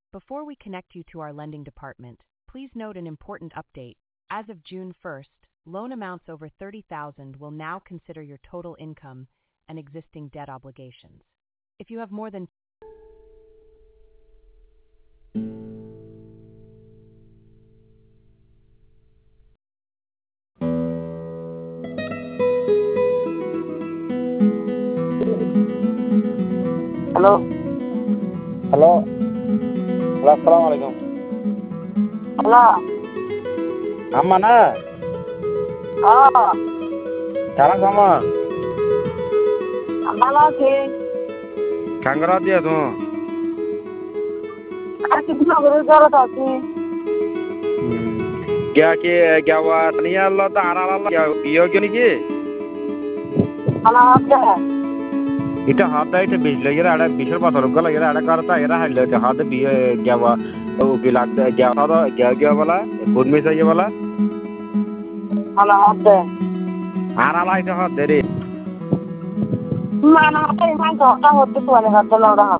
Before we connect you to our lending department, please note an important update. As of June 1st, loan amounts over $30,000 will now consider your total income and existing debt obligations. If you have more than hello hello hello আসসালামু আলাইকুম hello আম্মা না সালাম সামা ভালো আছি কাঙ্গরা দিয়া তুমি আর কিছু না করে জড়াত আছি গিয়া কি গিয়া নিয়ে আল্লাহ তো আর আল্লাহ বিয়ে কি নাকি আমার হাতে এটা হাত এটা বিশ লাগে আড়া 20-25 লাগে আড়া করতা এরা হাইলে হাত বিয়ে গিয়া ও কি লাগতে গিয়া বলা কোন মিসাইয়ে বলা আমার হাতে আর আল্লাহ এটা হাত দে রে মানে হাতে ইমান ধরটা হতে তোলে হাতে লড়া